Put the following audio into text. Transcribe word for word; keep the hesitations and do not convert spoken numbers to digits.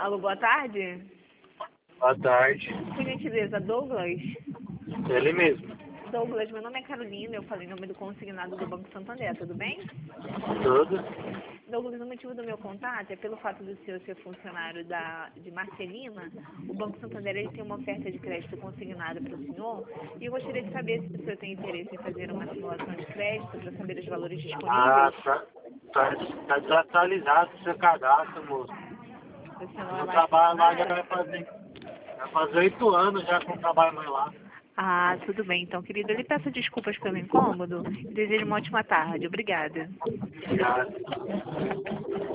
Alô, boa tarde. Boa tarde. Por gentileza, Douglas. Ele mesmo. Douglas, meu nome é Carolina, eu falei em nome do consignado do Banco Santander, tudo bem? Tudo? Douglas, o motivo do meu contato é pelo fato do senhor ser funcionário da, de Marcelina. O Banco Santander ele tem uma oferta de crédito consignada para o senhor e eu gostaria de saber se o senhor tem interesse em fazer uma simulação de crédito para saber os valores Ah, disponíveis. tá, tá, tá desatualizado o seu cadastro, moço. O senhor Eu não é não mais trabalho lá, já funcionário? vai fazer, vai fazer oito anos já que eu não trabalho mais lá. Ah, tudo bem. Então, querido, eu lhe peço desculpas pelo incômodo e desejo uma ótima tarde. Obrigada. Obrigado.